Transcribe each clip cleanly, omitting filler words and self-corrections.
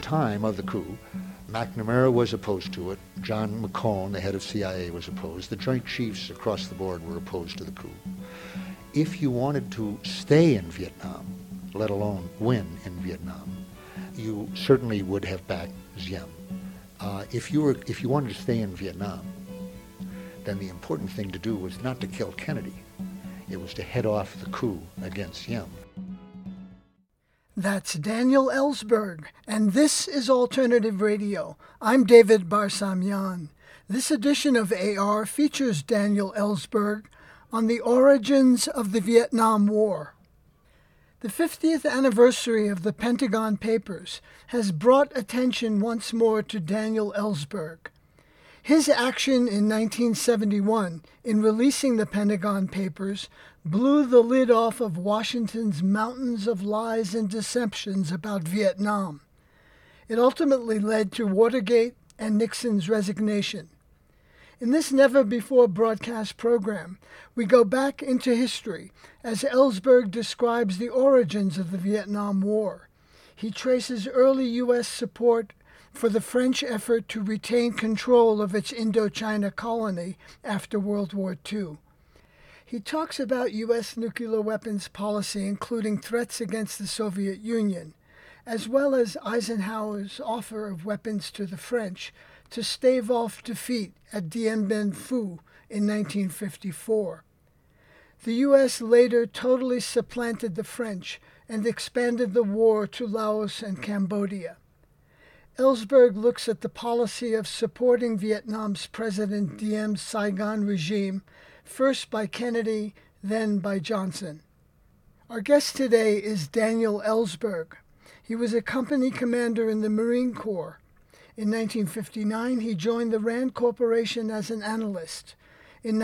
time of the coup, McNamara was opposed to it. John McCone, the head of CIA, was opposed. The Joint Chiefs across the board were opposed to the coup. If you wanted to stay in Vietnam, let alone win in Vietnam, you certainly would have backed Diem. If you wanted to stay in Vietnam, then the important thing to do was not to kill Kennedy. It was to head off the coup against Diem. That's Daniel Ellsberg, and this is Alternative Radio. I'm David Barsamian. This edition of AR features Daniel Ellsberg on the origins of the Vietnam War. The 50th anniversary of the Pentagon Papers has brought attention once more to Daniel Ellsberg. His action in 1971 in releasing the Pentagon Papers blew the lid off of Washington's mountains of lies and deceptions about Vietnam. It ultimately led to Watergate and Nixon's resignation. In this never-before-broadcast program, we go back into history as Ellsberg describes the origins of the Vietnam War. He traces early U.S. support for the French effort to retain control of its Indochina colony after World War II. He talks about U.S. nuclear weapons policy, including threats against the Soviet Union, as well as Eisenhower's offer of weapons to the French to stave off defeat at Dien Bien Phu in 1954. The U.S. later totally supplanted the French and expanded the war to Laos and Cambodia. Ellsberg looks at the policy of supporting Vietnam's President Diem's Saigon regime, first by Kennedy, then by Johnson. Our guest today is Daniel Ellsberg. He was a company commander in the Marine Corps. In 1959, he joined the Rand Corporation as an analyst. In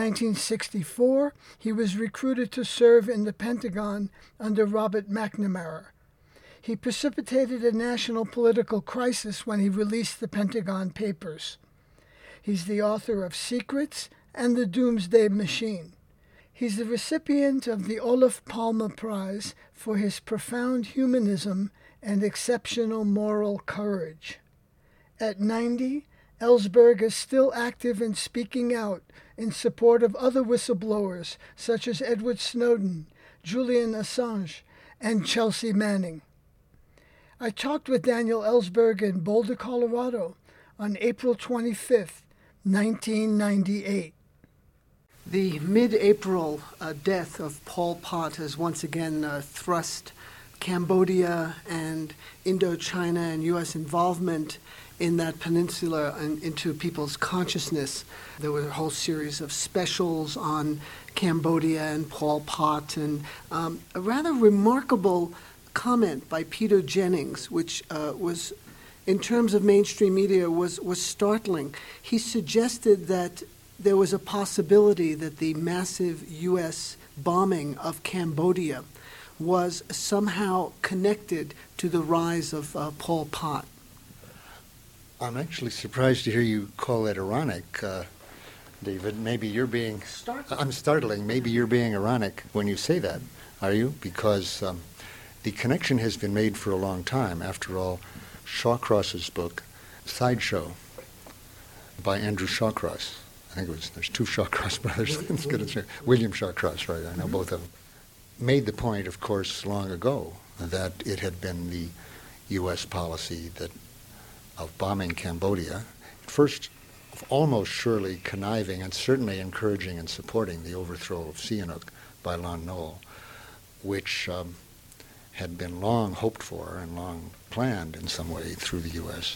1964, he was recruited to serve in the Pentagon under Robert McNamara. He precipitated a national political crisis when he released the Pentagon Papers. He's the author of Secrets and The Doomsday Machine. He's the recipient of the Olof Palme Prize for his profound humanism and exceptional moral courage. At 90, Ellsberg is still active in speaking out in support of other whistleblowers such as Edward Snowden, Julian Assange, and Chelsea Manning. I talked with Daniel Ellsberg in Boulder, Colorado on April 25th, 1998. The mid-April death of Pol Pot has once again thrust Cambodia and Indochina and U.S. involvement in that peninsula and into people's consciousness. There were a whole series of specials on Cambodia and Pol Pot, and a rather remarkable comment by Peter Jennings, which was, in terms of mainstream media, was startling. He suggested that there was a possibility that the massive U.S. bombing of Cambodia was somehow connected to the rise of Pol Pot. I'm actually surprised to hear you call that ironic, David. Maybe you're being... I'm startling. Maybe you're being ironic when you say that, are you? Because the connection has been made for a long time. After all, Shawcross's book, Sideshow, by Andrew Shawcross. I think there's two Shawcross brothers. William Shawcross, right? I know both of them. Made the point, of course, long ago that it had been the U.S. policy of bombing Cambodia, first almost surely conniving and certainly encouraging and supporting the overthrow of Sihanouk by Lon Nol, which had been long hoped for and long planned in some way through the U.S.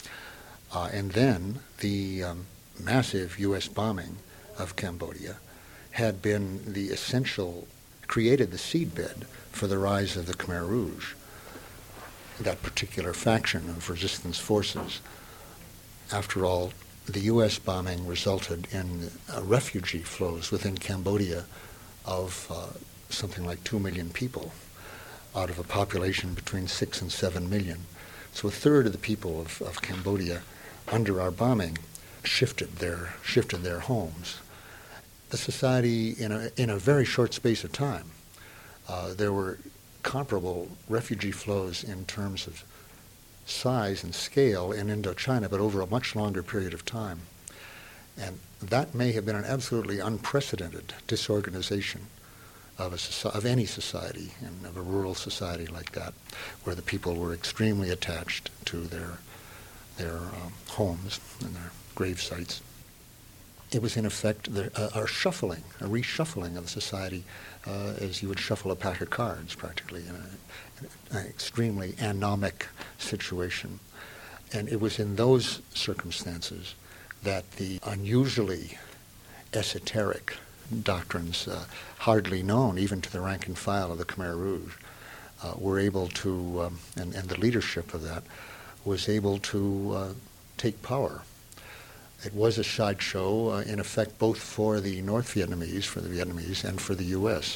And then the massive U.S. bombing of Cambodia had been the essential, created the seedbed for the rise of the Khmer Rouge, that particular faction of resistance forces. After all, the U.S. bombing resulted in refugee flows within Cambodia of something like 2 million people out of a population between 6 and 7 million. So a third of the people of Cambodia under our bombing shifted their homes. The society, in a very short space of time, there were comparable refugee flows in terms of size and scale in Indochina, but over a much longer period of time. And that may have been an absolutely unprecedented disorganization of any society, and of a rural society like that, where the people were extremely attached to their homes and their grave sites. It was in effect a reshuffling of society, as you would shuffle a pack of cards, practically, in an extremely anomic situation. And it was in those circumstances that the unusually esoteric doctrines, hardly known even to the rank and file of the Khmer Rouge, were able to, and the leadership of that was able to take power. It was a sideshow, in effect, both for the North Vietnamese, for the Vietnamese, and for the U.S.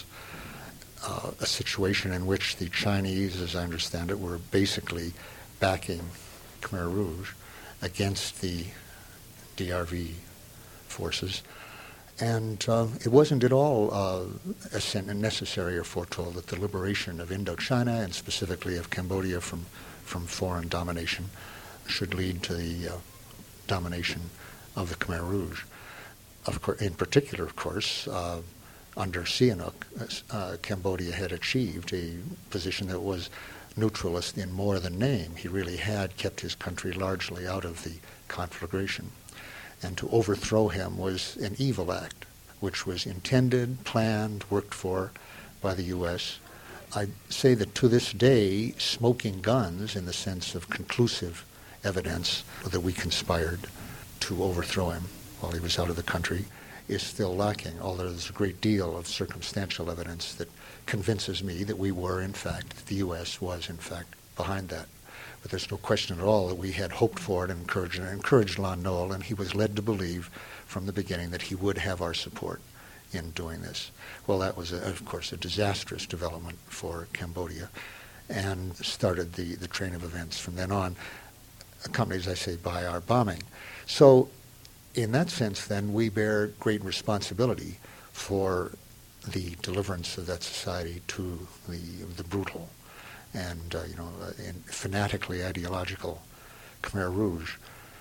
A situation in which the Chinese, as I understand it, were basically backing Khmer Rouge against the DRV forces. And it wasn't at all necessary or foretold that the liberation of Indochina, and specifically of Cambodia from foreign domination, should lead to the domination of the Khmer Rouge. Of course, in particular, of course, under Sihanouk, Cambodia had achieved a position that was neutralist in more than name. He really had kept his country largely out of the conflagration. And to overthrow him was an evil act, which was intended, planned, worked for by the U.S. I'd say that to this day, smoking guns, in the sense of conclusive evidence that we conspired to overthrow him while he was out of the country, is still lacking, although there's a great deal of circumstantial evidence that convinces me that we were, in fact, that the U.S. was, in fact, behind that. But there's no question at all that we had hoped for it and encouraged Lon Nol, and he was led to believe from the beginning that he would have our support in doing this. Well, that was, of course, a disastrous development for Cambodia, and started the train of events from then on, accompanied, as I say, by our bombing. So in that sense, then, we bear great responsibility for the deliverance of that society to the brutal and fanatically ideological Khmer Rouge.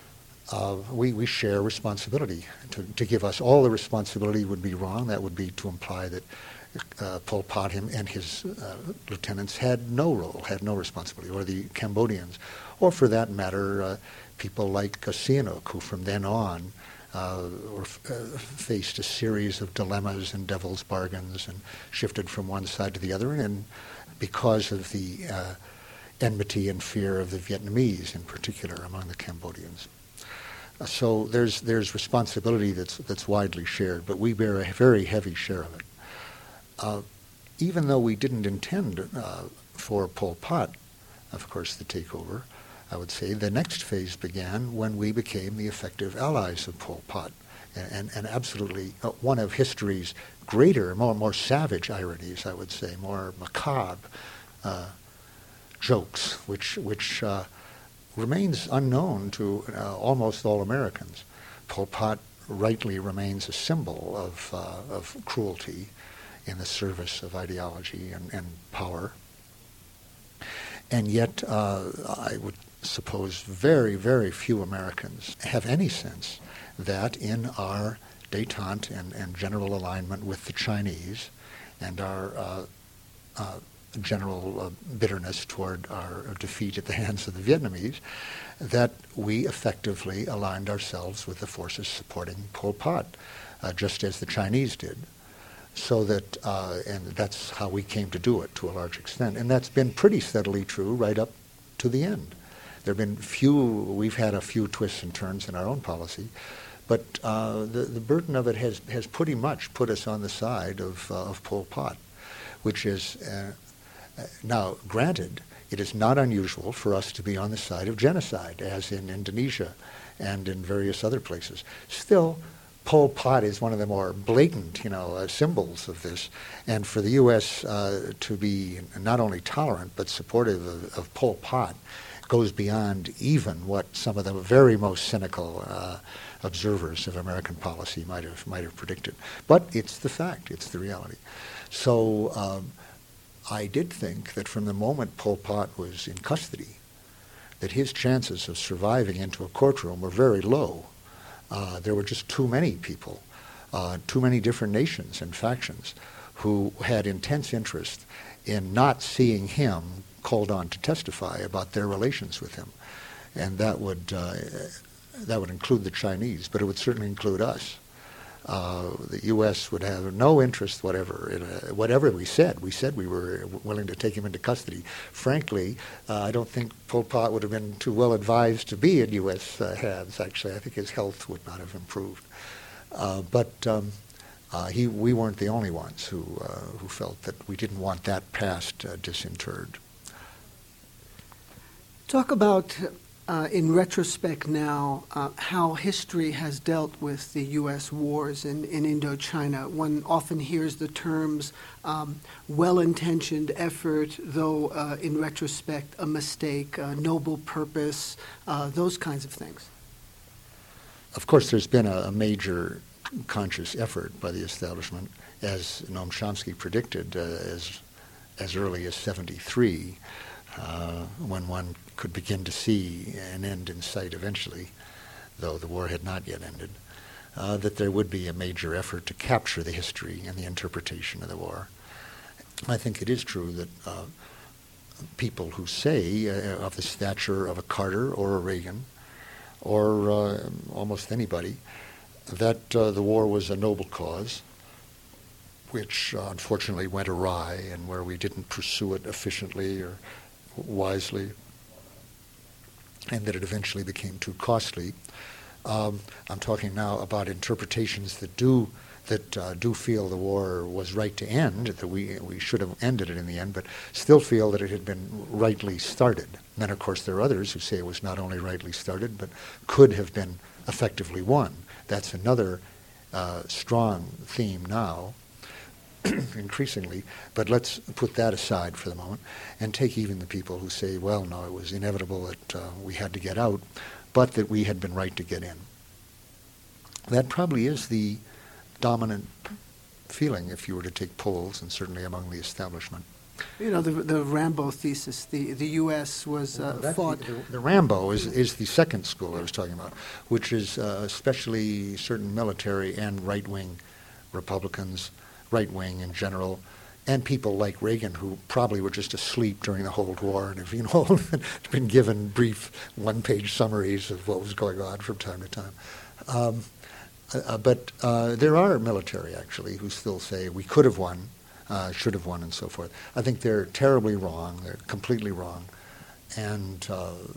We share responsibility. To give us all the responsibility would be wrong. That would be to imply that Pol Pot and his lieutenants had no role, had no responsibility, or the Cambodians, or for that matter, people like Sihanouk, who from then on faced a series of dilemmas and devil's bargains and shifted from one side to the other, and because of the enmity and fear of the Vietnamese in particular among the Cambodians. So there's responsibility that's widely shared, but we bear a very heavy share of it. Even though we didn't intend for Pol Pot, of course, the takeover, I would say the next phase began when we became the effective allies of Pol Pot, and absolutely one of history's greater, more savage ironies, I would say, more macabre jokes, which remains unknown to almost all Americans. Pol Pot rightly remains a symbol of cruelty in the service of ideology and power. And yet, I would suppose very, very few Americans have any sense that in our détente and general alignment with the Chinese and our general bitterness toward our defeat at the hands of the Vietnamese, that we effectively aligned ourselves with the forces supporting Pol Pot, just as the Chinese did. So that, and that's how we came to do it to a large extent. And that's been pretty steadily true right up to the end. There have been we've had a few twists and turns in our own policy, but the burden of it has pretty much put us on the side of Pol Pot, which is, now granted, it is not unusual for us to be on the side of genocide, as in Indonesia and in various other places. Still, Pol Pot is one of the more blatant, symbols of this, and for the U.S. To be not only tolerant but supportive of Pol Pot goes beyond even what some of the very most cynical observers of American policy might have predicted. But it's the fact; it's the reality. So I did think that from the moment Pol Pot was in custody, that his chances of surviving into a courtroom were very low. There were just too many people, too many different nations and factions who had intense interest in not seeing him called on to testify about their relations with him. And that would include the Chinese, but it would certainly include us. The U.S. would have no interest whatever in whatever we said. We said we were willing to take him into custody. Frankly, I don't think Pol Pot would have been too well advised to be in U.S. Hands, actually. I think his health would not have improved. We weren't the only ones who felt that we didn't want that past disinterred. Talk about, in retrospect now, how history has dealt with the U.S. wars in Indochina. One often hears the terms well-intentioned effort, though in retrospect a mistake, noble purpose, those kinds of things. Of course, there's been a major conscious effort by the establishment, as Noam Chomsky predicted, as early as 73, when one could begin to see an end in sight eventually, though the war had not yet ended, that there would be a major effort to capture the history and the interpretation of the war. I think it is true that people who say, of the stature of a Carter or a Reagan, or almost anybody, that the war was a noble cause, which unfortunately went awry and where we didn't pursue it efficiently or wisely, and that it eventually became too costly. I'm talking now about interpretations that do feel the war was right to end, that we should have ended it in the end, but still feel that it had been rightly started. And then, of course, there are others who say it was not only rightly started, but could have been effectively won. That's another strong theme now, increasingly, but let's put that aside for the moment and take even the people who say, well, no, it was inevitable that we had to get out, but that we had been right to get in. That probably is the dominant feeling if you were to take polls, and certainly among the establishment. You know, the Rambo thesis, the U.S. was fought. The Rambo is the second school I was talking about, which is especially certain military and right-wing Republicans, right-wing in general, and people like Reagan who probably were just asleep during the whole war and have, been given brief one-page summaries of what was going on from time to time. But there are military, actually, who still say we could have won, should have won, and so forth. I think they're terribly wrong. They're completely wrong. And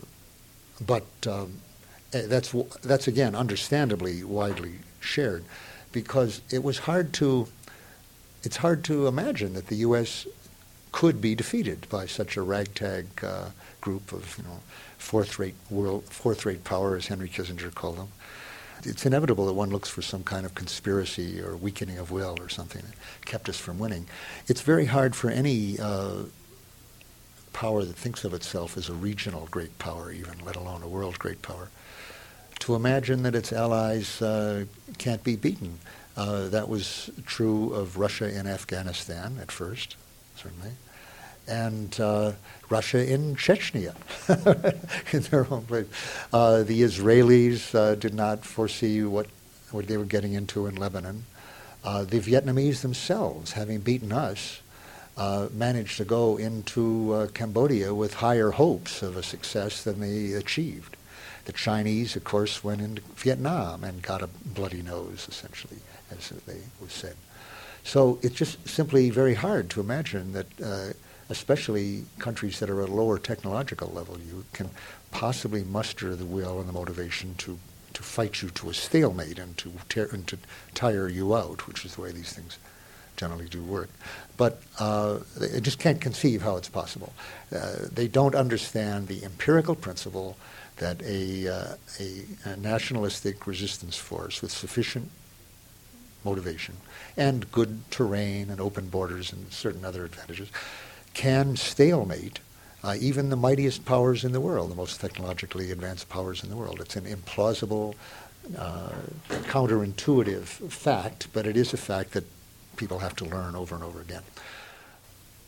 that's again understandably widely shared, because it's hard to imagine that the U.S. could be defeated by such a ragtag group of fourth-rate power, as Henry Kissinger called them. It's inevitable that one looks for some kind of conspiracy or weakening of will or something that kept us from winning. It's very hard for any power that thinks of itself as a regional great power, even, let alone a world great power, to imagine that its allies can't be beaten. That was true of Russia in Afghanistan at first, certainly, and Russia in Chechnya, in their own place. The Israelis did not foresee what they were getting into in Lebanon. The Vietnamese themselves, having beaten us, managed to go into Cambodia with higher hopes of a success than they achieved. The Chinese, of course, went into Vietnam and got a bloody nose, essentially, as they was said. So it's just simply very hard to imagine that, especially countries that are at a lower technological level, you can possibly muster the will and the motivation to fight you to a stalemate and to tire you out, which is the way these things generally do work. But they just can't conceive how it's possible. They don't understand the empirical principle that a nationalistic resistance force with sufficient motivation and good terrain and open borders and certain other advantages can stalemate even the mightiest powers in the world, the most technologically advanced powers in the world. It's an implausible, counterintuitive fact, but it is a fact that people have to learn over and over again.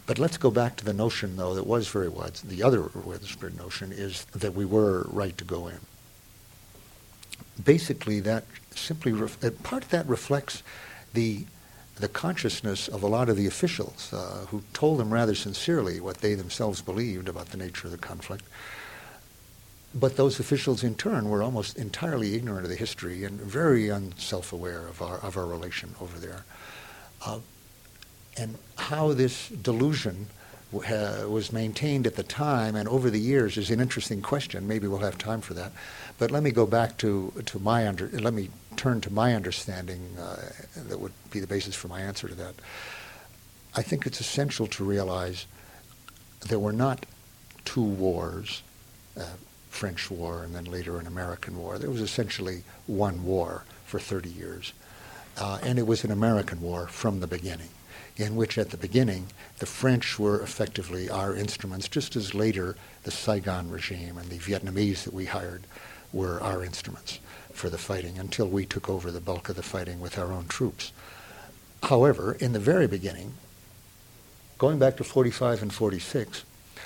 But let's go back to the notion, though, that was very widespread. The other widespread notion is that we were right to go in. Basically, that simply part of that reflects the consciousness of a lot of the officials who told them rather sincerely what they themselves believed about the nature of the conflict. But those officials, in turn, were almost entirely ignorant of the history and very unself-aware of our relation over there. And how this delusion was maintained at the time and over the years is an interesting question. Maybe we'll have time for that. But let me go back to let me turn to my understanding that would be the basis for my answer to that. I think it's essential to realize there were not two wars, French War and then later an American War. There was essentially one war for 30 years. And it was an American war from the beginning, in which at the beginning the French were effectively our instruments, just as later the Saigon regime and the Vietnamese that we hired were our instruments for the fighting until we took over the bulk of the fighting with our own troops. However, in the very beginning, going back to 45 and 46,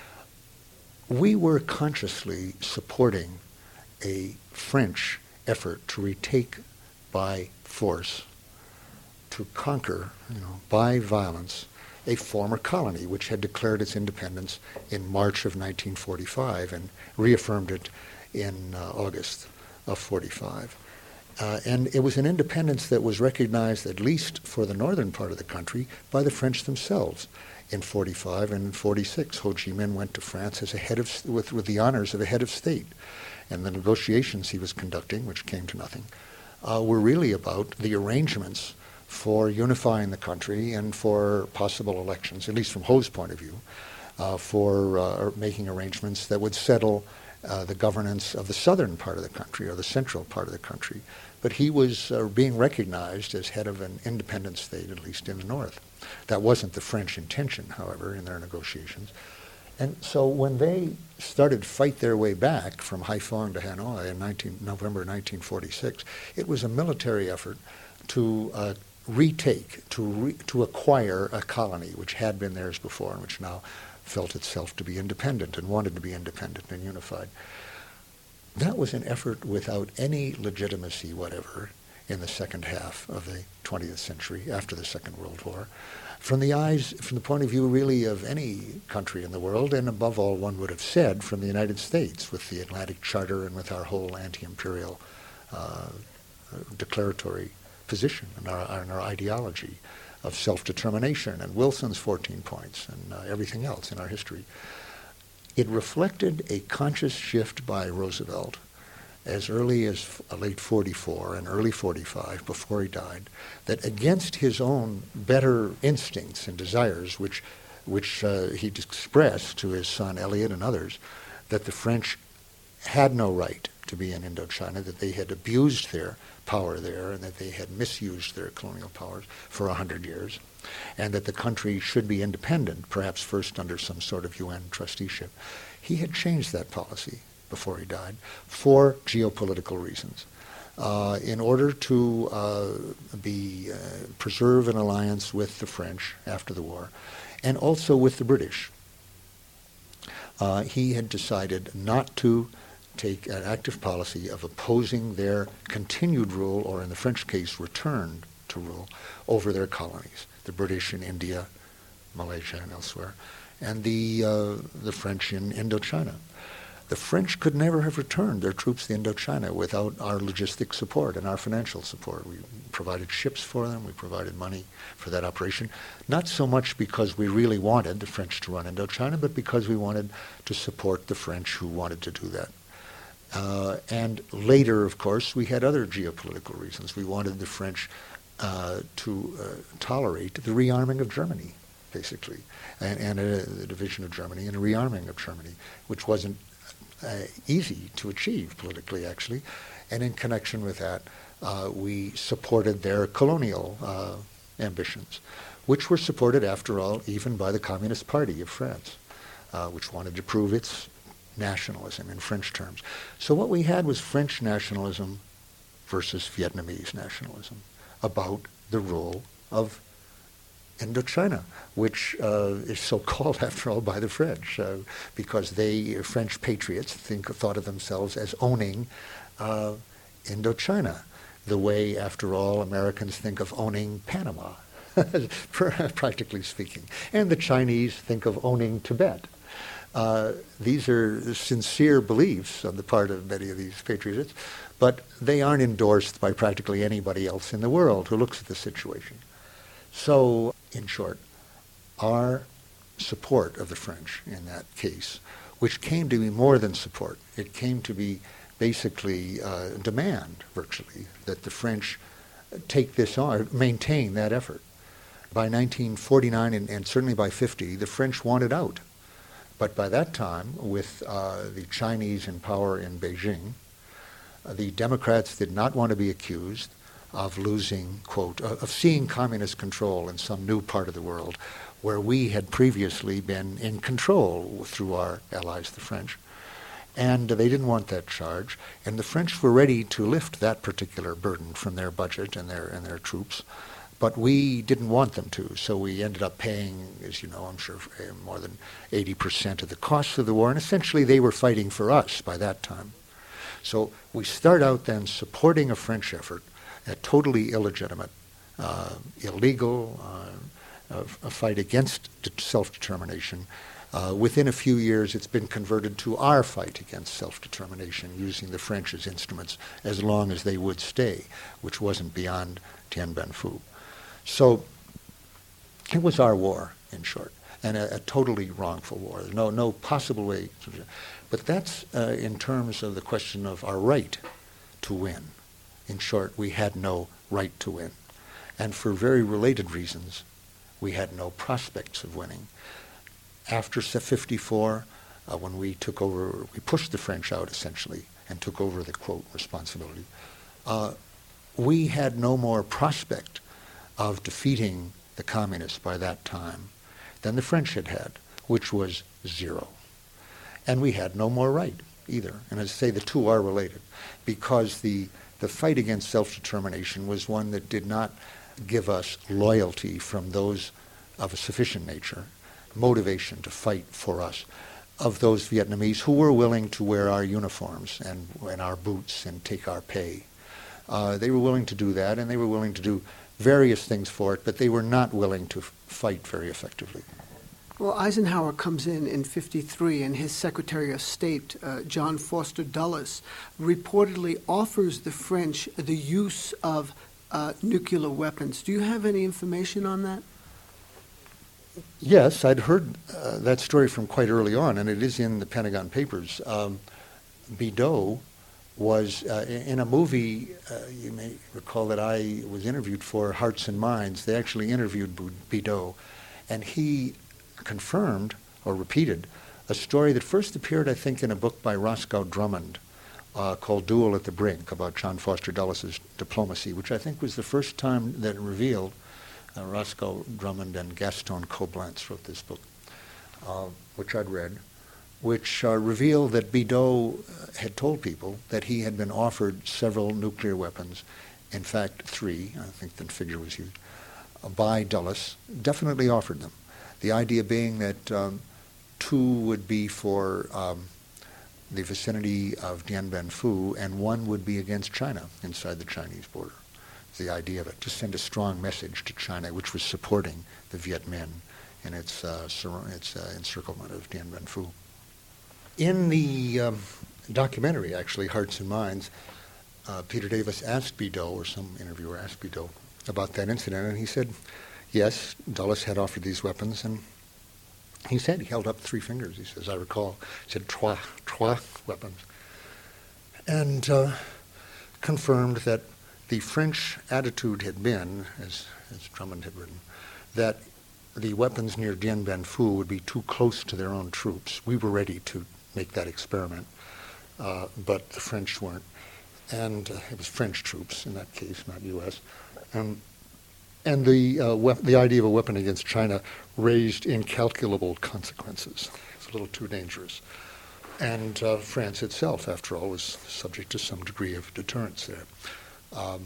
we were consciously supporting a French effort to retake by force, to conquer, by violence, a former colony which had declared its independence in March of 1945 and reaffirmed it in August of 45. And it was an independence that was recognized, at least for the northern part of the country, by the French themselves. In 45 and 46, Ho Chi Minh went to France as a head of, with the honors of a head of state. And the negotiations he was conducting, which came to nothing, were really about the arrangements for unifying the country and for possible elections, at least from Ho's point of view, for making arrangements that would settle the governance of the southern part of the country or the central part of the country. But he was being recognized as head of an independent state, at least in the north. That wasn't the French intention, however, in their negotiations. And so when they started to fight their way back from Haiphong to Hanoi in November 1946, it was a military effort to retake, to acquire a colony which had been theirs before and which now felt itself to be independent and wanted to be independent and unified. That was an effort without any legitimacy whatever in the second half of the 20th century, after the Second World War, from the point of view really of any country in the world, and above all, one would have said, from the United States, with the Atlantic Charter and with our whole anti-imperial declaratory position and our ideology of self-determination and Wilson's 14 points and everything else in our history. It reflected a conscious shift by Roosevelt as early as late 44 and early 45, before he died, that against his own better instincts and desires, which he expressed to his son Elliot and others, that the French had no right to be in Indochina, that they had abused their power there and that they had misused their colonial powers for 100 years, and that the country should be independent, perhaps first under some sort of UN trusteeship. He had changed that policy before he died for geopolitical reasons, in order to preserve an alliance with the French after the war, and also with the British. He had decided not to take an active policy of opposing their continued rule, or in the French case, return to rule, over their colonies, the British in India, Malaysia, and elsewhere, and the French in Indochina. The French could never have returned their troops to Indochina without our logistic support and our financial support. We provided ships for them, we provided money for that operation, not so much because we really wanted the French to run Indochina, but because we wanted to support the French who wanted to do that. And later, of course, we had other geopolitical reasons. We wanted the French to tolerate the rearming of Germany, basically, and the division of Germany and a rearming of Germany, which wasn't easy to achieve politically, actually. And in connection with that, we supported their colonial ambitions, which were supported, after all, even by the Communist Party of France, which wanted to prove its nationalism in French terms. So what we had was French nationalism versus Vietnamese nationalism about the role of Indochina, which is so called, after all, by the French, because French patriots, thought of themselves as owning Indochina, the way, after all, Americans think of owning Panama, practically speaking. And the Chinese think of owning Tibet. These are sincere beliefs on the part of many of these patriots, but they aren't endorsed by practically anybody else in the world who looks at the situation. So, in short, our support of the French in that case, which came to be more than support, it came to be basically demand, virtually, that the French take this on, maintain that effort. By 1949 and certainly by 50, the French wanted out. But by that time, with the Chinese in power in Beijing, the Democrats did not want to be accused of losing, quote, of seeing communist control in some new part of the world where we had previously been in control through our allies, the French. And they didn't want that charge. And the French were ready to lift that particular burden from their budget and their troops. But we didn't want them to, so we ended up paying, as you know, I'm sure, more than 80% of the costs of the war, and essentially they were fighting for us by that time. So we start out then supporting a French effort, a totally illegitimate, illegal, a fight against self-determination. Within a few years, it's been converted to our fight against self-determination, using the French as instruments as long as they would stay, which wasn't beyond Dien Bien Phu. So it was our war, in short, and a totally wrongful war. There's no possible way. But that's in terms of the question of our right to win. In short, we had no right to win. And for very related reasons, we had no prospects of winning. After 54, when we took over, we pushed the French out, essentially, and took over the, quote, responsibility, we had no more prospect of defeating the communists by that time than the French had, which was zero. And we had no more right either. And as I say, the two are related, because the fight against self-determination was one that did not give us loyalty from those of a sufficient nature, motivation to fight for us, of those Vietnamese who were willing to wear our uniforms and our boots and take our pay. They were willing to do that, and they were willing to do various things for it, but they were not willing to fight very effectively. Well, Eisenhower comes in 53, and his Secretary of State, John Foster Dulles, reportedly offers the French the use of nuclear weapons. Do you have any information on that? Yes, I'd heard that story from quite early on, and it is in the Pentagon Papers. Bideau was in a movie, you may recall that I was interviewed for Hearts and Minds. They actually interviewed Bideau, and he confirmed or repeated a story that first appeared, I think, in a book by Roscoe Drummond called Duel at the Brink, about John Foster Dulles' diplomacy, which I think was the first time that it revealed. Roscoe Drummond and Gaston Koblentz wrote this book, which I'd read, which revealed that Bideau had told people that he had been offered several nuclear weapons, in fact 3, I think the figure was used, by Dulles, definitely offered them. The idea being that 2 would be for the vicinity of Dien Bien Phu, and 1 would be against China, inside the Chinese border. The idea of it, to send a strong message to China, which was supporting the Viet Minh in its encirclement of Dien Bien Phu. In the documentary, actually, Hearts and Minds, Peter Davis asked Bideau, or some interviewer asked Bideau, about that incident, and he said, yes, Dulles had offered these weapons, and he said, he held up 3 fingers, he says, I recall, he said, trois weapons, and confirmed that the French attitude had been, as Drummond had written, that the weapons near Dien Bien Phu would be too close to their own troops. We were ready to make that experiment, but the French weren't. And it was French troops in that case, not U.S. And the idea of a weapon against China raised incalculable consequences. It's a little too dangerous. And France itself, after all, was subject to some degree of deterrence there.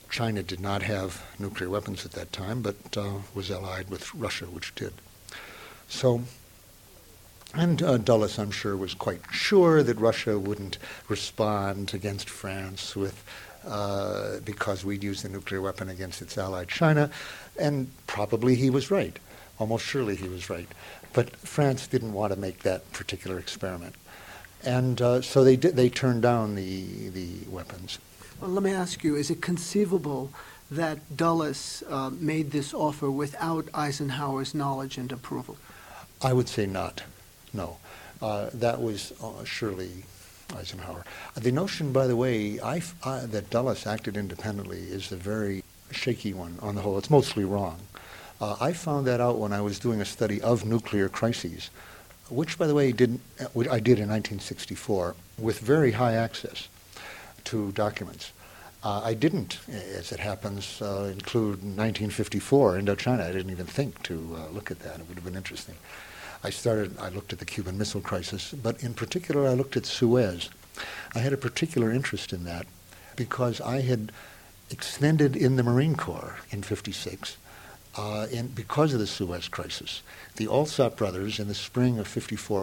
China did not have nuclear weapons at that time, but was allied with Russia, which did. So, and Dulles, I'm sure, was quite sure that Russia wouldn't respond against France with because we'd used a nuclear weapon against its ally China, and probably he was right. Almost surely he was right. But France didn't want to make that particular experiment. And so they turned down the weapons. Well, let me ask you, is it conceivable that Dulles made this offer without Eisenhower's knowledge and approval? I would say not. No. That was surely Eisenhower. The notion, by the way, that Dulles acted independently is a very shaky one on the whole. It's mostly wrong. I found that out when I was doing a study of nuclear crises, which, by the way, I did in 1964 with very high access to documents. I didn't, as it happens, include 1954 Indochina. I didn't even think to look at that. It would have been interesting. I looked at the Cuban Missile Crisis, but in particular I looked at Suez. I had a particular interest in that because I had extended in the Marine Corps in 56 because of the Suez Crisis. The Alsop brothers in the spring of 56,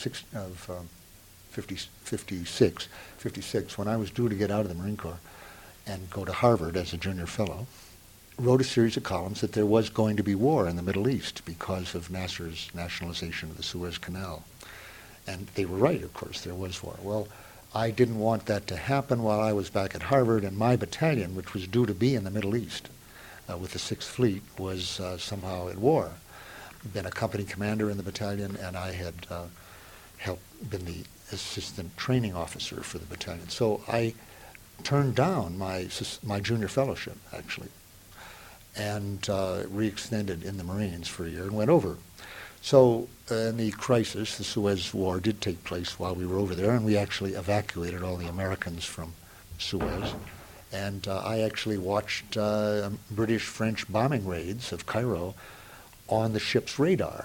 when I was due to get out of the Marine Corps and go to Harvard as a junior fellow, wrote a series of columns that there was going to be war in the Middle East because of Nasser's nationalization of the Suez Canal. And they were right, of course, there was war. Well, I didn't want that to happen while I was back at Harvard, and my battalion, which was due to be in the Middle East with the 6th Fleet, was somehow at war. Been a company commander in the battalion, and I had been the assistant training officer for the battalion. So I turned down my junior fellowship, actually, and re-extended in the Marines for a year and went over. So in the crisis, the Suez War did take place while we were over there, and we actually evacuated all the Americans from Suez. And I actually watched British-French bombing raids of Cairo on the ship's radar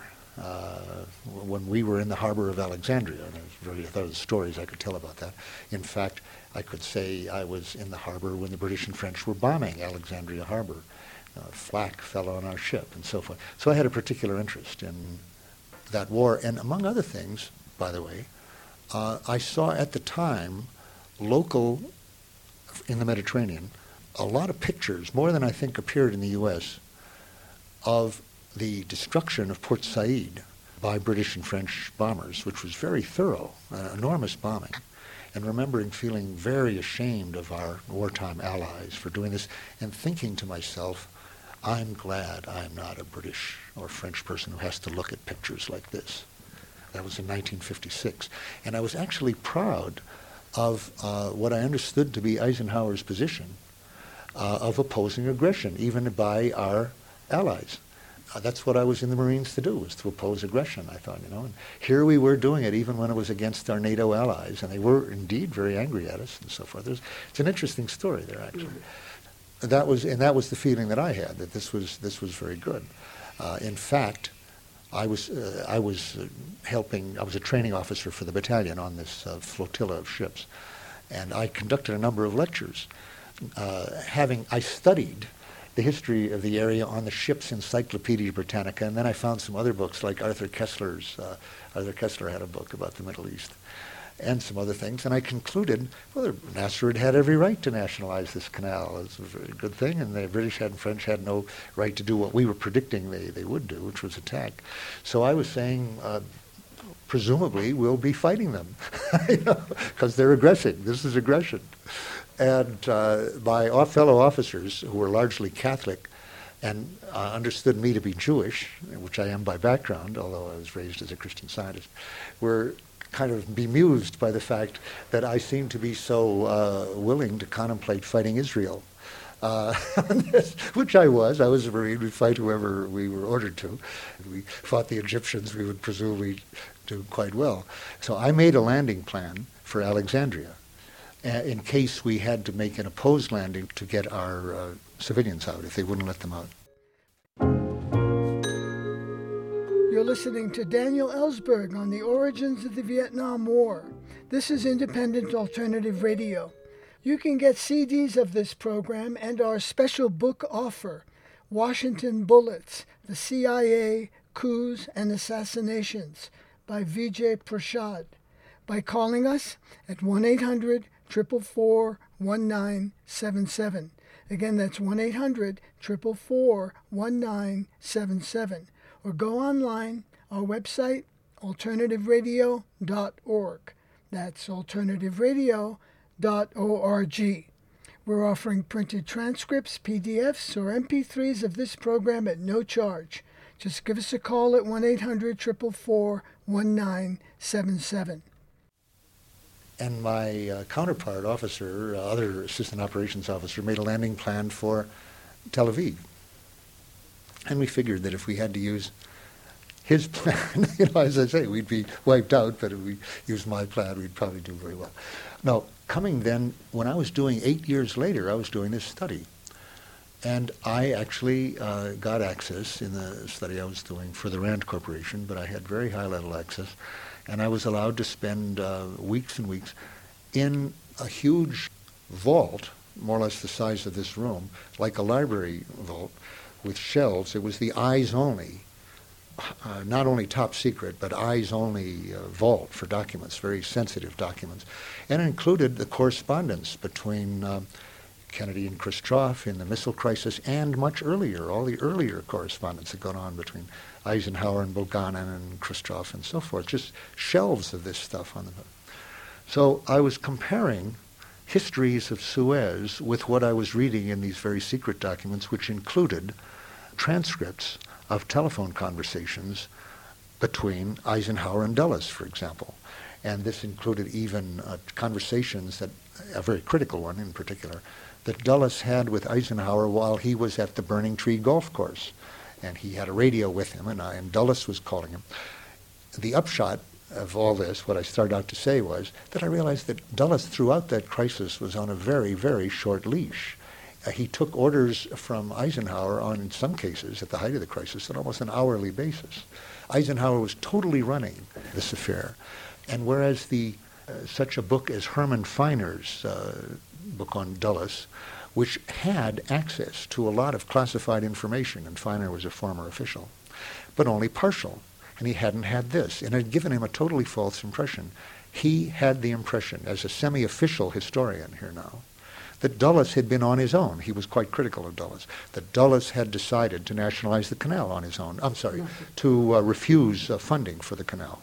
when we were in the harbor of Alexandria. And I thought of the stories I could tell about that. In fact, I could say I was in the harbor when the British and French were bombing Alexandria Harbor. Flak fell on our ship and so forth. So I had a particular interest in that war. And among other things, by the way, I saw at the time local in the Mediterranean a lot of pictures, more than I think appeared in the U.S., of the destruction of Port Said by British and French bombers, which was very thorough, enormous bombing. And remembering feeling very ashamed of our wartime allies for doing this and thinking to myself, I'm glad I'm not a British or French person who has to look at pictures like this. That was in 1956. And I was actually proud of what I understood to be Eisenhower's position of opposing aggression, even by our allies. That's what I was in the Marines to do, was to oppose aggression, I thought, and here we were doing it even when it was against our NATO allies, and they were indeed very angry at us and so forth. It's an interesting story there, actually. Mm-hmm. That was the feeling that I had, that this was very good. In fact, I was helping. I was a training officer for the battalion on this flotilla of ships, and I conducted a number of lectures. I studied the history of the area on the ship's Encyclopedia Britannica, and then I found some other books like Arthur Kessler's. Arthur Kessler had a book about the Middle East, and some other things. And I concluded, well, Nasser had every right to nationalize this canal. It's a very good thing, and the British and French had no right to do what we were predicting they would do, which was attack. So I was saying, presumably, we'll be fighting them, because they're aggressing. This is aggression. And my fellow officers, who were largely Catholic and understood me to be Jewish, which I am by background, although I was raised as a Christian Scientist, were kind of bemused by the fact that I seemed to be so willing to contemplate fighting Israel, which I was. I was a Marine. We'd fight whoever we were ordered to. If we fought the Egyptians, we would presumably do quite well. So I made a landing plan for Alexandria in case we had to make an opposed landing to get our civilians out, if they wouldn't let them out. You're listening to Daniel Ellsberg on the origins of the Vietnam War. This is Independent Alternative Radio. You can get CDs of this program and our special book offer, Washington Bullets, The CIA, Coups, and Assassinations by Vijay Prashad by calling us at 1-800-444-1977. Again, that's 1-800-444-1977. Or go online, our website, alternativeradio.org. That's alternativeradio.org. We're offering printed transcripts, PDFs, or MP3s of this program at no charge. Just give us a call at 1-800-444-1977. And my counterpart officer, other assistant operations officer, made a landing plan for Tel Aviv. And we figured that if we had to use his plan, as I say, we'd be wiped out, but if we used my plan, we'd probably do very well. Now, coming then, when I was doing 8 years later, I was doing this study. And I actually got access in the study I was doing for the RAND Corporation, but I had very high-level access. And I was allowed to spend weeks and weeks in a huge vault, more or less the size of this room, like a library vault, with shelves. It was the eyes-only, not only top secret, but eyes-only vault for documents, very sensitive documents. And it included the correspondence between Kennedy and Khrushchev in the missile crisis, and much earlier, all the earlier correspondence that gone on between Eisenhower and Bulganin and Khrushchev and so forth, just shelves of this stuff on the book. So I was comparing histories of Suez with what I was reading in these very secret documents, which included transcripts of telephone conversations between Eisenhower and Dulles, for example. And this included even conversations that, a very critical one in particular, that Dulles had with Eisenhower while he was at the Burning Tree golf course. And he had a radio with him, and Dulles was calling him. The upshot of all this, what I started out to say, was that I realized that Dulles throughout that crisis was on a very, very short leash. He took orders from Eisenhower on, in some cases, at the height of the crisis, on almost an hourly basis. Eisenhower was totally running this affair. And whereas such a book as Herman Feiner's book on Dulles, which had access to a lot of classified information, and Feiner was a former official, but only partial. And he hadn't had this, and it had given him a totally false impression. He had the impression, as a semi-official historian here now, that Dulles had been on his own. He was quite critical of Dulles. That Dulles had decided to nationalize the canal on his own. To refuse funding for the canal,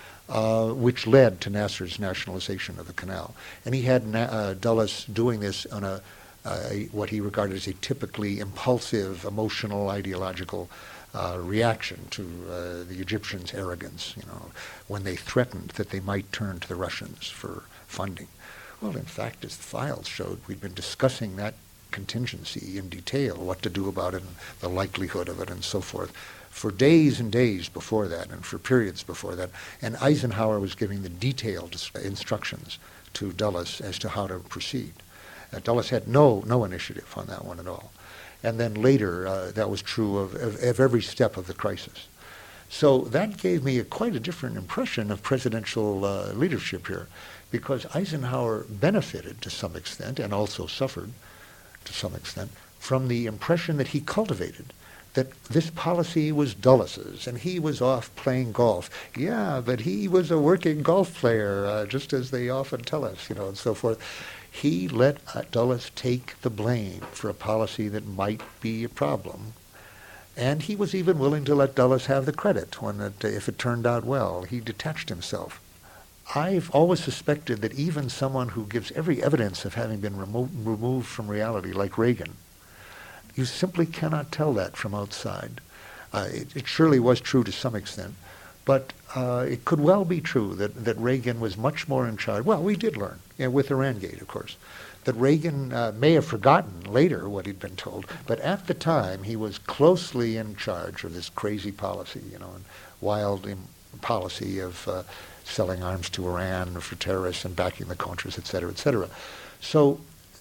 which led to Nasser's nationalization of the canal. And he had Dulles doing this on what he regarded as a typically impulsive, emotional, ideological reaction to the Egyptians' arrogance, when they threatened that they might turn to the Russians for funding. Well, in fact, as the files showed, we'd been discussing that contingency in detail, what to do about it, and the likelihood of it, and so forth, for days and days before that, and for periods before that. And Eisenhower was giving the detailed instructions to Dulles as to how to proceed. Dulles had no initiative on that one at all. And then later, that was true of every step of the crisis. So that gave me quite a different impression of presidential leadership here, because Eisenhower benefited to some extent, and also suffered to some extent, from the impression that he cultivated, that this policy was Dulles's, and he was off playing golf. Yeah, but he was a working golf player, just as they often tell us, and so forth. He let Dulles take the blame for a policy that might be a problem. And he was even willing to let Dulles have the credit if it turned out well. He detached himself. I've always suspected that even someone who gives every evidence of having been removed from reality, like Reagan, you simply cannot tell that from outside. It surely was true to some extent, but it could well be true that Reagan was much more in charge. Well, we did learn, with Irangate, of course, that Reagan may have forgotten later what he'd been told, but at the time he was closely in charge of this crazy policy, and wild policy of selling arms to Iran for terrorists and backing the Contras, et cetera, et cetera. So,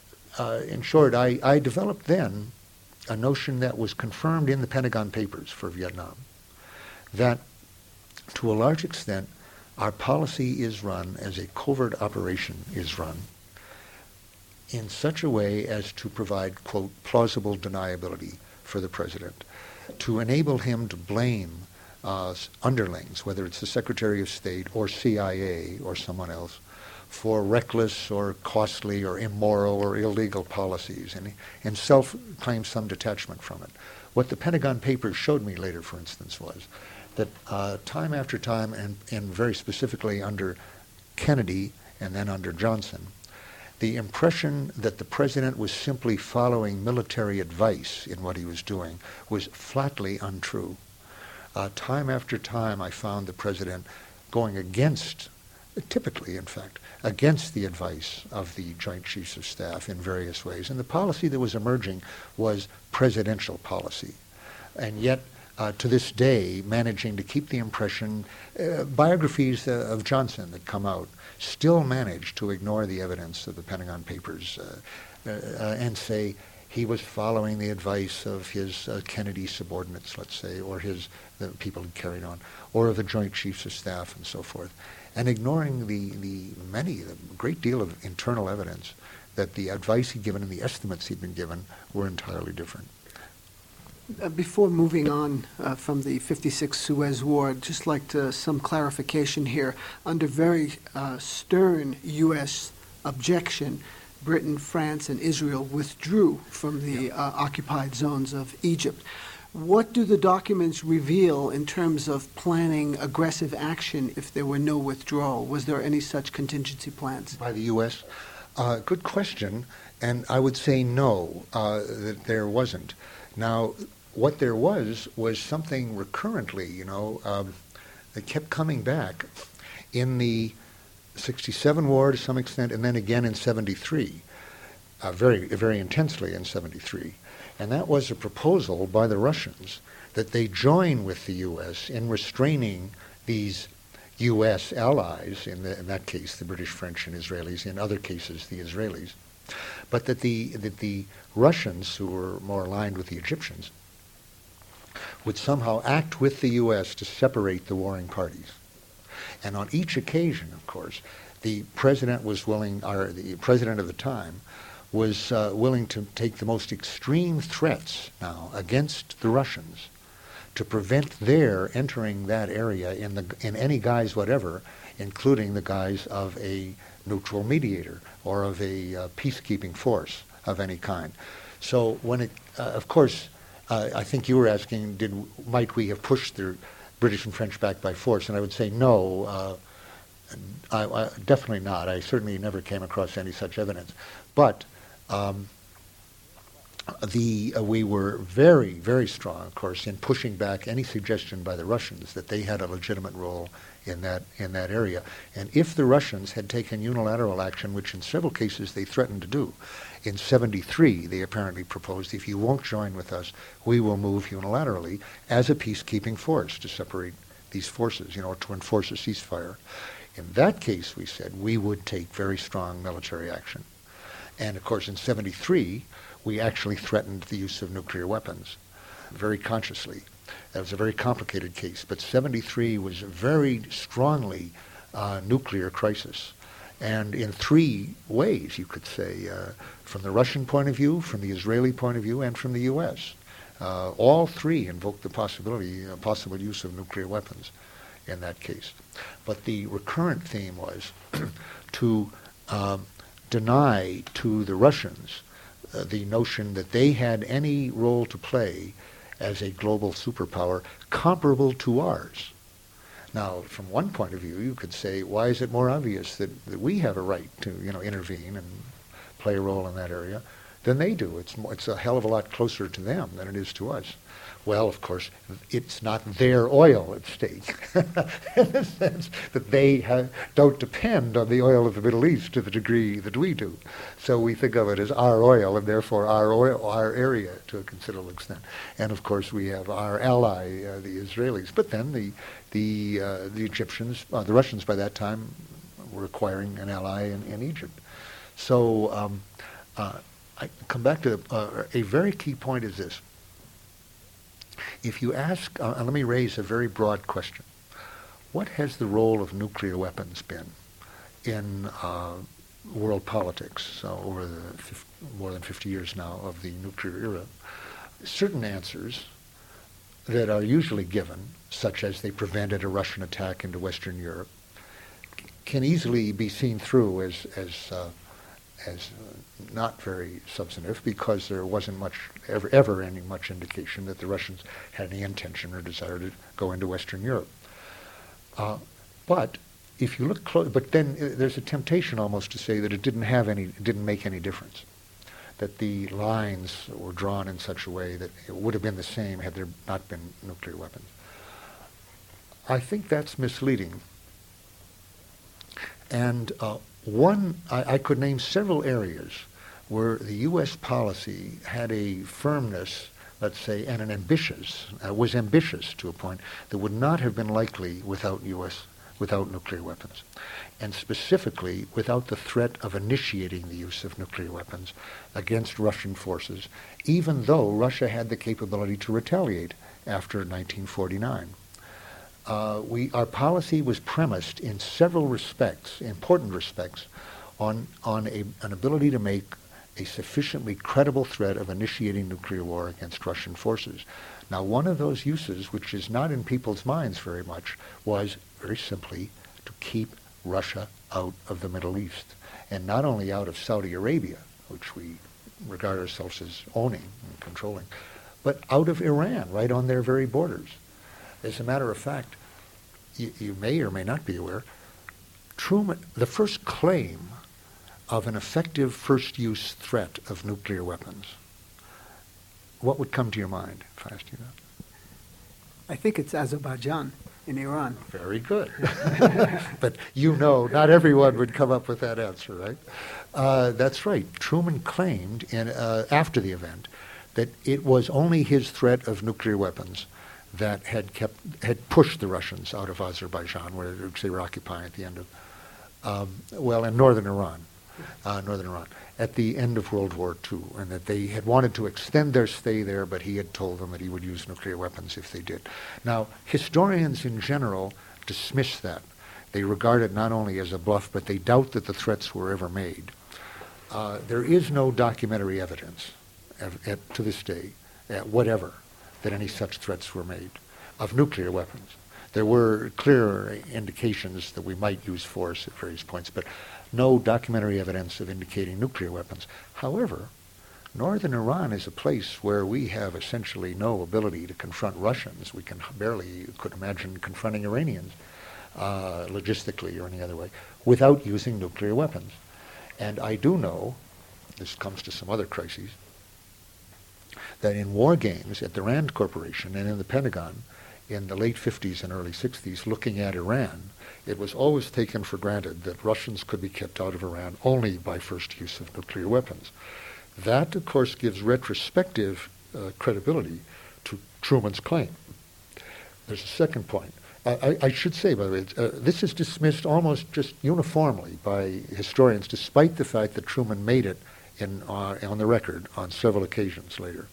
in short, I developed then a notion that was confirmed in the Pentagon Papers for Vietnam, that to a large extent our policy is run as a covert operation is run. in such a way as to provide, quote, plausible deniability for the president, to enable him to blame underlings, whether it's the Secretary of State or CIA or someone else, for reckless or costly or immoral or illegal policies, and self-claim some detachment from it. What the Pentagon Papers showed me later, for instance, was that time after time, and very specifically under Kennedy and then under Johnson, the impression that the president was simply following military advice in what he was doing was flatly untrue. Time after time, I found the president going against, typically, in fact, against the advice of the Joint Chiefs of Staff in various ways. And the policy that was emerging was presidential policy. And yet, to this day, managing to keep the impression, biographies of Johnson that come out still manage to ignore the evidence of the Pentagon Papers and say he was following the advice of his Kennedy subordinates, let's say, or the people he carried on, or of the Joint Chiefs of Staff and so forth, and ignoring the great deal of internal evidence that the advice he'd given and the estimates he'd been given were entirely different. Before moving on from the 56 Suez War, I'd just like some clarification here. Under very stern U.S. objection, Britain, France, and Israel withdrew from the occupied zones of Egypt. What do the documents reveal in terms of planning aggressive action if there were no withdrawal? Was there any such contingency plans? By the U.S.? Good question, and I would say no, that there wasn't. Now, what there was something recurrently, that kept coming back in the 67 war to some extent, and then again in 73, very, very intensely in 73. And that was a proposal by the Russians that they join with the U.S. in restraining these U.S. allies, in that case the British, French, and Israelis, in other cases the Israelis, but that the Russians, who were more aligned with the Egyptians, would somehow act with the U.S. to separate the warring parties. And on each occasion, of course, the president was willing, or the president of the time, was willing to take the most extreme threats now against the Russians to prevent their entering that area in any guise whatever, including the guise of a neutral mediator or of a peacekeeping force of any kind. So when it, of course, I think you were asking, might we have pushed the British and French back by force? And I would say no, I definitely not. I certainly never came across any such evidence. But we were very, very strong, of course, in pushing back any suggestion by the Russians that they had a legitimate role in that area. And if the Russians had taken unilateral action, which in several cases they threatened to do, in 73 they apparently proposed, if you won't join with us, we will move unilaterally as a peacekeeping force to separate these forces, to enforce a ceasefire. In that case, we said, we would take very strong military action. And of course, in 73, we actually threatened the use of nuclear weapons very consciously. That was a very complicated case, but 73 was a very strongly nuclear crisis. And in three ways, you could say, from the Russian point of view, from the Israeli point of view, and from the U.S. All three invoked the possible use of nuclear weapons in that case. But the recurrent theme was to deny to the Russians the notion that they had any role to play as a global superpower comparable to ours. Now, from one point of view, you could say, why is it more obvious that we have a right to, intervene and play a role in that area than they do? It's a hell of a lot closer to them than it is to us. Well, of course, it's not their oil at stake, in the sense that they don't depend on the oil of the Middle East to the degree that we do. So we think of it as our oil, and therefore our area to a considerable extent. And of course, we have our ally, the Israelis. But then the Egyptians, the Russians by that time, were acquiring an ally in Egypt. So I come back to a very key point is this. If you ask, let me raise a very broad question. What has the role of nuclear weapons been in world politics over the more than 50 years now of the nuclear era, certain answers that are usually given, such as they prevented a Russian attack into Western Europe, can easily be seen through as not very substantive, because there wasn't ever any much indication that the Russians had any intention or desire to go into Western Europe. But if you look close, but then there's a temptation almost to say that it didn't make any difference, that the lines were drawn in such a way that it would have been the same had there not been nuclear weapons. I think that's misleading. And I could name several areas where the U.S. policy had a firmness, let's say, and was ambitious to a point that would not have been likely without nuclear weapons, and specifically without the threat of initiating the use of nuclear weapons against Russian forces, even though Russia had the capability to retaliate after 1949. Our policy was premised in several respects, important respects, on an ability to make a sufficiently credible threat of initiating nuclear war against Russian forces. Now, one of those uses, which is not in people's minds very much, was very simply to keep Russia out of the Middle East, and not only out of Saudi Arabia, which we regard ourselves as owning and controlling, but out of Iran, right on their very borders. As a matter of fact, you may or may not be aware, Truman, the first claim of an effective first-use threat of nuclear weapons, what would come to your mind if I asked you that? I think it's Azerbaijan in Iran. Very good. But not everyone would come up with that answer, right? That's right. Truman claimed after the event that it was only his threat of nuclear weapons that had pushed the Russians out of Azerbaijan, where they were occupying at the end of, in northern Iran, at the end of World War II, and that they had wanted to extend their stay there, but he had told them that he would use nuclear weapons if they did. Now, historians in general dismiss that. They regard it not only as a bluff, but they doubt that the threats were ever made. There is no documentary evidence to this day, whatever, that any such threats were made of nuclear weapons. There were clear indications that we might use force at various points, but no documentary evidence of indicating nuclear weapons. However, northern Iran is a place where we have essentially no ability to confront Russians. We could imagine confronting Iranians logistically or any other way without using nuclear weapons. And I do know, this comes to some other crises, that in war games at the Rand Corporation and in the Pentagon in the late 50s and early 60s, looking at Iran, it was always taken for granted that Russians could be kept out of Iran only by first use of nuclear weapons. That, of course, gives retrospective credibility to Truman's claim. There's a second point. I should say, by the way, this is dismissed almost just uniformly by historians, despite the fact that Truman made it on the record on several occasions later.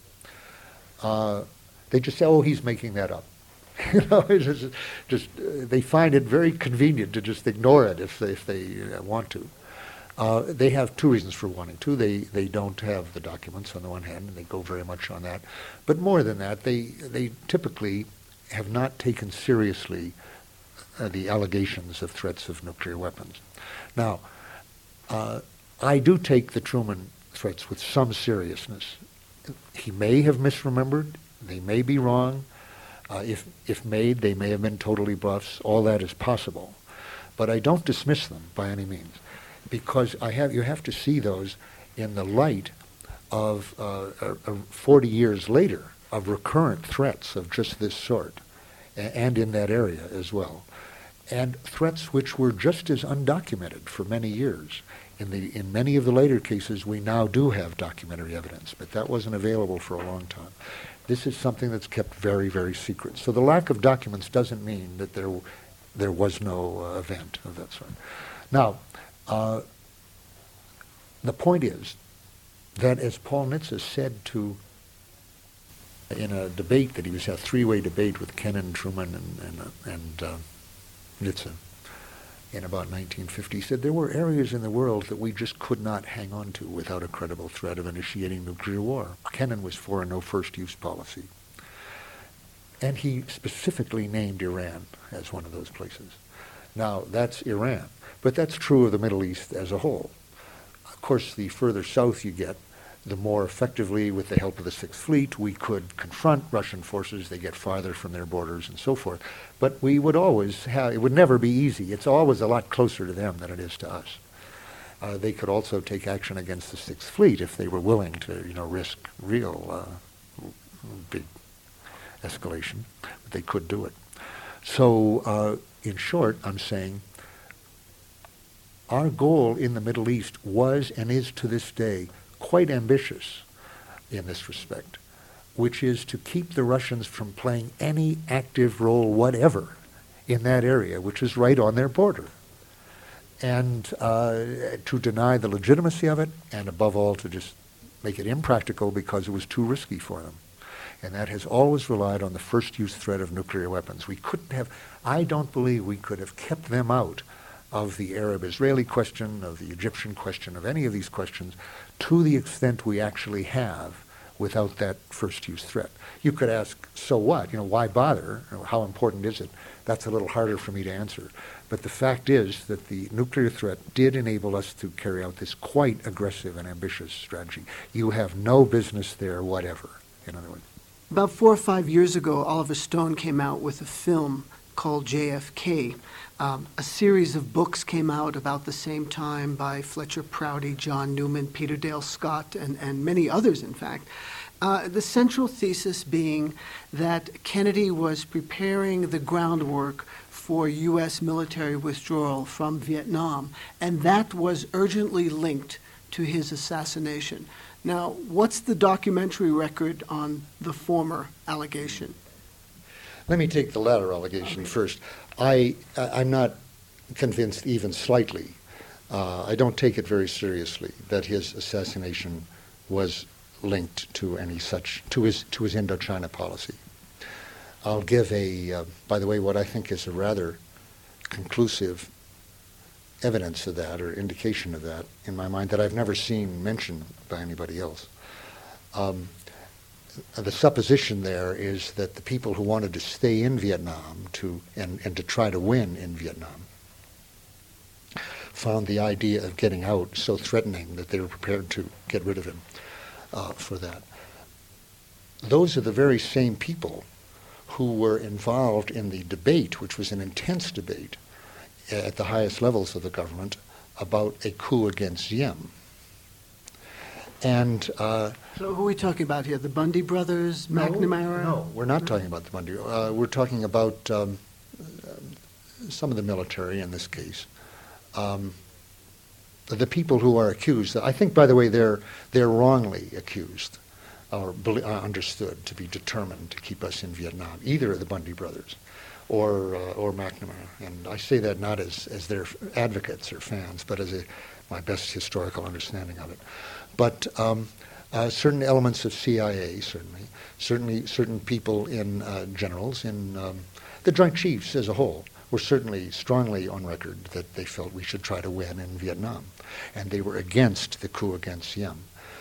They just say, oh, he's making that up. It's just they find it very convenient to just ignore it if they want to. They have two reasons for wanting to. They don't have the documents on the one hand, and they go very much on that. But more than that, they typically have not taken seriously the allegations of threats of nuclear weapons. Now, I do take the Truman threats with some seriousness. He may have misremembered. They may be wrong. If made, they may have been totally bluffs. All that is possible. But I don't dismiss them by any means, because you have to see those in the light of 40 years later of recurrent threats of just this sort, and in that area as well. And threats which were just as undocumented for many years. In many of the later cases, we now do have documentary evidence, but that wasn't available for a long time. This is something that's kept very, very secret. So the lack of documents doesn't mean that there was no event of that sort. Now, the point is that, as Paul Nitze said in a debate that he was a three-way debate with Kennan, Truman, and Nitze, in about 1950. He said there were areas in the world that we just could not hang on to without a credible threat of initiating nuclear war. Kennan was for a no first-use policy. And he specifically named Iran as one of those places. Now, that's Iran, but that's true of the Middle East as a whole. Of course, the further south you get, the more effectively, with the help of the Sixth Fleet, we could confront Russian forces. They get farther from their borders and so forth. But we would always have, it would never be easy. It's always a lot closer to them than it is to us. They could also take action against the Sixth Fleet if they were willing to, risk real big escalation. But they could do it. So, in short, I'm saying our goal in the Middle East was and is to this day quite ambitious in this respect, which is to keep the Russians from playing any active role whatever in that area, which is right on their border, and to deny the legitimacy of it, and above all to just make it impractical because it was too risky for them. And that has always relied on the first-use threat of nuclear weapons. We couldn't have, I don't believe we could have kept them out of the Arab-Israeli question, of the Egyptian question, of any of these questions, to the extent we actually have without that first-use threat. You could ask, so what? Why bother? How important is it? That's a little harder for me to answer. But the fact is that the nuclear threat did enable us to carry out this quite aggressive and ambitious strategy. You have no business there whatever, in other words. About 4 or 5 years ago, Oliver Stone came out with a film called JFK. A series of books came out about the same time by Fletcher Prouty, John Newman, Peter Dale Scott, and many others, in fact. The central thesis being that Kennedy was preparing the groundwork for U.S. military withdrawal from Vietnam, and that was urgently linked to his assassination. Now, what's the documentary record on the former allegation? Let me take the latter allegation first. I'm not convinced even slightly. I don't take it very seriously that his assassination was linked to any such, to his Indochina policy. I'll give by the way, what I think is a rather conclusive evidence of that, or indication of that, in my mind, that I've never seen mentioned by anybody else. The supposition there is that the people who wanted to stay in Vietnam and to try to win in Vietnam found the idea of getting out so threatening that they were prepared to get rid of him for that. Those are the very same people who were involved in the debate, which was an intense debate at the highest levels of the government, about a coup against Diem. And so who are we talking about here? The Bundy brothers, McNamara? No, we're not talking about the Bundy. We're talking about some of the military in this case. The people who are accused, I think, by the way, they're wrongly accused or understood to be determined to keep us in Vietnam, either of the Bundy brothers or McNamara. And I say that not as their advocates or fans, but as my best historical understanding of it. But certain elements of CIA, certainly certain people in generals, in the Joint Chiefs as a whole, were certainly strongly on record that they felt we should try to win in Vietnam. And they were against the coup against Diem.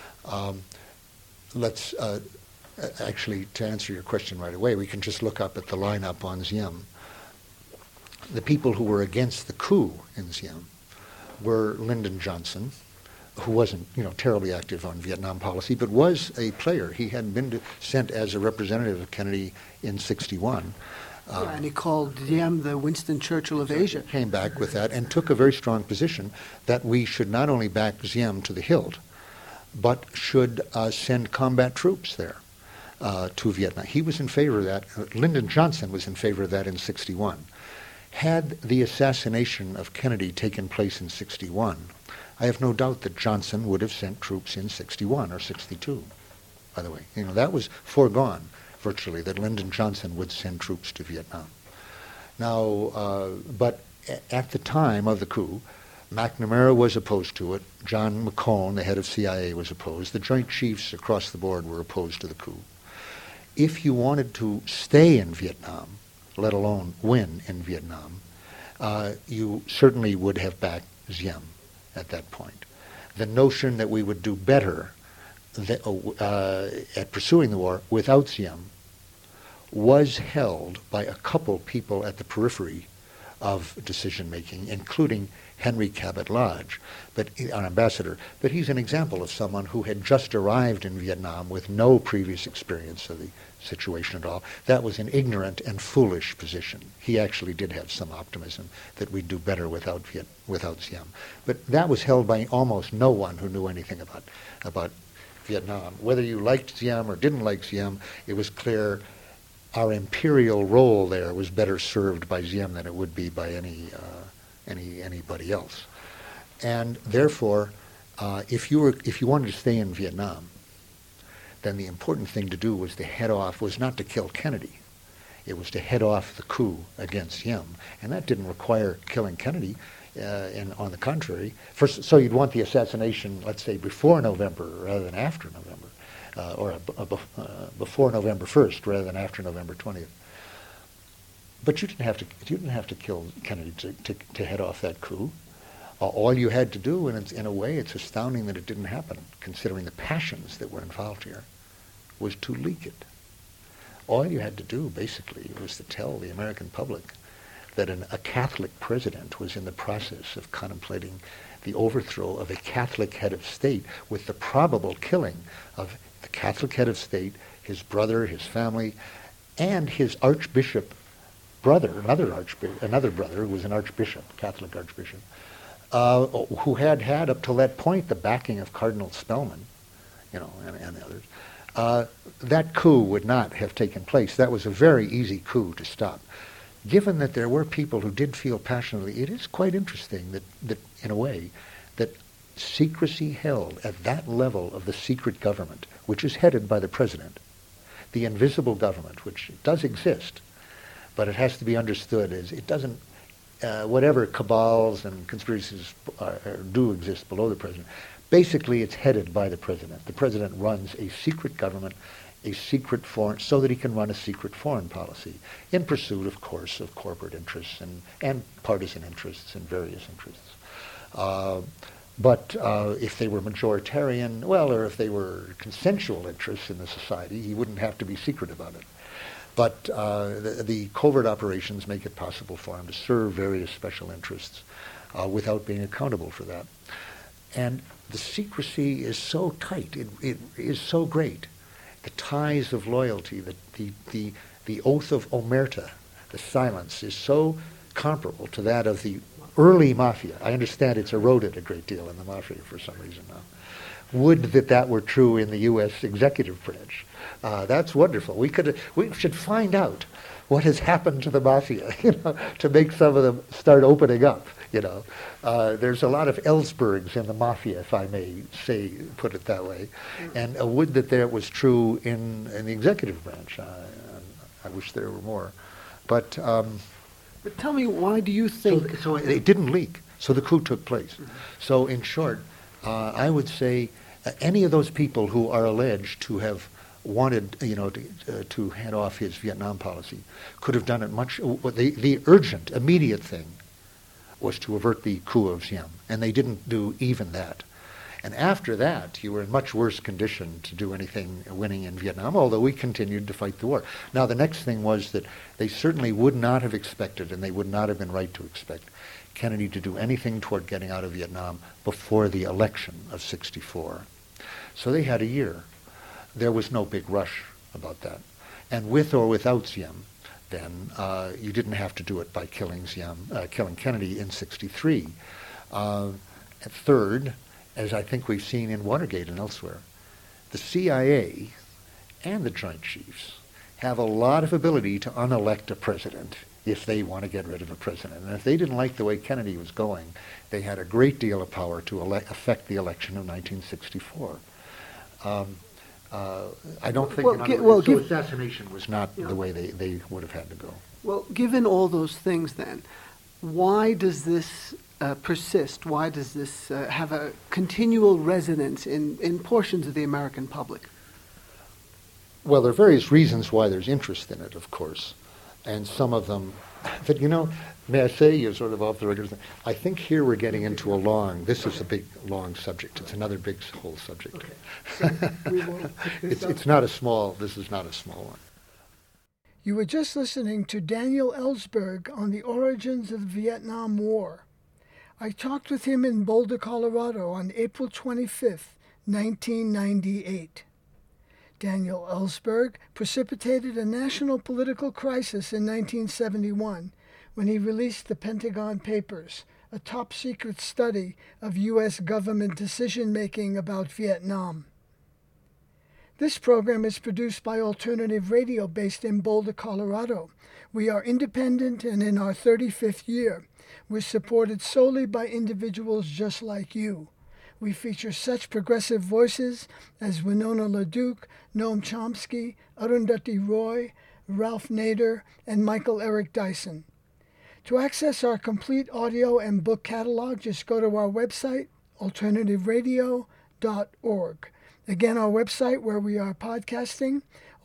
Let's actually, to answer your question right away, we can just look up at the lineup on Diem. The people who were against the coup in Diem were Lyndon Johnson, who wasn't, terribly active on Vietnam policy, but was a player. He had been sent as a representative of Kennedy in '61. And he called Diem the Winston Churchill of Asia. Came back with that and took a very strong position that we should not only back Diem to the hilt, but should send combat troops there to Vietnam. He was in favor of that. Lyndon Johnson was in favor of that in '61. Had the assassination of Kennedy taken place in '61, I have no doubt that Johnson would have sent troops in '61 or '62, by the way. That was foregone, virtually, that Lyndon Johnson would send troops to Vietnam. Now, but at the time of the coup, McNamara was opposed to it. John McCone, the head of CIA, was opposed. The Joint Chiefs across the board were opposed to the coup. If you wanted to stay in Vietnam, let alone win in Vietnam, you certainly would have backed Diem at that point. The notion that we would do better at pursuing the war without Diem was held by a couple people at the periphery of decision-making, including Henry Cabot Lodge, our ambassador. But he's an example of someone who had just arrived in Vietnam with no previous experience of the situation at all. That was an ignorant and foolish position. He actually did have some optimism that we'd do better without Diem. But that was held by almost no one who knew anything about Vietnam. Whether you liked Diem or didn't like Diem, it was clear our imperial role there was better served by Diem than it would be by anybody else. And therefore, if you wanted to stay in Vietnam, then the important thing to do was not to kill Kennedy. It was to head off the coup against Diem. And that didn't require killing Kennedy. On the contrary, so you'd want the assassination, let's say, before November rather than after November. Before November 1st rather than after November 20th. But you didn't have to kill Kennedy to head off that coup. All you had to do, and in a way it's astounding that it didn't happen, considering the passions that were involved here, was to leak it. All you had to do, basically, was to tell the American public that a Catholic president was in the process of contemplating the overthrow of a Catholic head of state with the probable killing of the Catholic head of state, his brother, his family, and his archbishop brother, another brother who was an archbishop, Catholic archbishop, who had up till that point the backing of Cardinal Spellman, and the others. That coup would not have taken place. That was a very easy coup to stop. Given that there were people who did feel passionately, it is quite interesting that in a way, that secrecy held at that level of the secret government, which is headed by the president, the invisible government, which does exist, but it has to be understood as it doesn't, whatever cabals and conspiracies do exist below the president, basically it's headed by the president. The president runs a secret government, a secret foreign, so that he can run a secret foreign policy in pursuit, of course, of corporate interests and partisan interests and various interests. But if they were majoritarian, or if they were consensual interests in the society, he wouldn't have to be secret about it. But the covert operations make it possible for him to serve various special interests without being accountable for that. And the secrecy is so tight, it is so great. The ties of loyalty, the oath of omerta, the silence, is so comparable to that of the early mafia. I understand it's eroded a great deal in the mafia for some reason now. Would that were true in the U.S. executive branch. That's wonderful. We should find out what has happened to the mafia, to make some of them start opening up. There's a lot of Ellsbergs in the mafia, if I may put it that way, and would that was true in the executive branch. I wish there were more, but tell me, why do you think? So it didn't leak. So the coup took place. Mm-hmm. So in short, I would say any of those people who are alleged to have wanted, to head off his Vietnam policy could have done it much. The urgent, immediate thing was to avert the coup of Diem, and they didn't do even that. And after that, you were in much worse condition to do anything winning in Vietnam, although we continued to fight the war. Now, the next thing was that they certainly would not have expected, and they would not have been right to expect, Kennedy to do anything toward getting out of Vietnam before the election of '64. So they had a year. There was no big rush about that. And with or without Diem, then you didn't have to do it by killing Kennedy in '63. Third, as I think we've seen in Watergate and elsewhere, the CIA and the Joint Chiefs have a lot of ability to unelect a president if they want to get rid of a president. And if they didn't like the way Kennedy was going, they had a great deal of power to affect the election of 1964. I don't think assassination was not the way they would have had to go. Well, given all those things then, why does this persist? Why does this have a continual resonance in portions of the American public? Well, there are various reasons why there's interest in it, of course, and some of them But may I say, you're sort of off the record. I think here we're getting into this is a big, long subject. It's another big whole subject. Okay. So we will pick this up. It's not this is not a small one. You were just listening to Daniel Ellsberg on the origins of the Vietnam War. I talked with him in Boulder, Colorado on April 25th, 1998. Daniel Ellsberg precipitated a national political crisis in 1971 when he released the Pentagon Papers, a top-secret study of U.S. government decision-making about Vietnam. This program is produced by Alternative Radio based in Boulder, Colorado. We are independent and in our 35th year. We're supported solely by individuals just like you. We feature such progressive voices as Winona LaDuke, Noam Chomsky, Arundhati Roy, Ralph Nader, and Michael Eric Dyson. To access our complete audio and book catalog, just go to our website, alternativeradio.org. Again, our website where we are podcasting,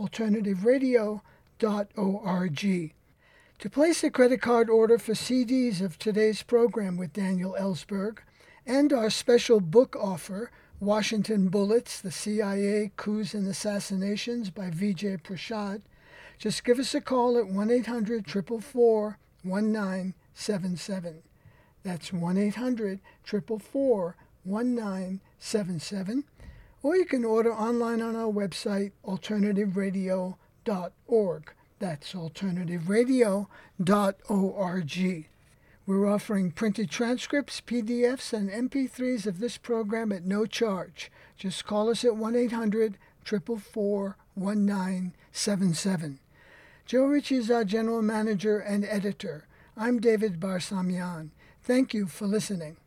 alternativeradio.org. To place a credit card order for CDs of today's program with Daniel Ellsberg and our special book offer, Washington Bullets, The CIA, Coups and Assassinations by Vijay Prashad, just give us a call at 1-800-444-1977. That's 1-800-444-1977. Or you can order online on our website, alternativeradio.org. That's alternativeradio.org. We're offering printed transcripts, PDFs, and MP3s of this program at no charge. Just call us at 1-800-444-1977. Joe Ritchie is our general manager and editor. I'm David Barsamian. Thank you for listening.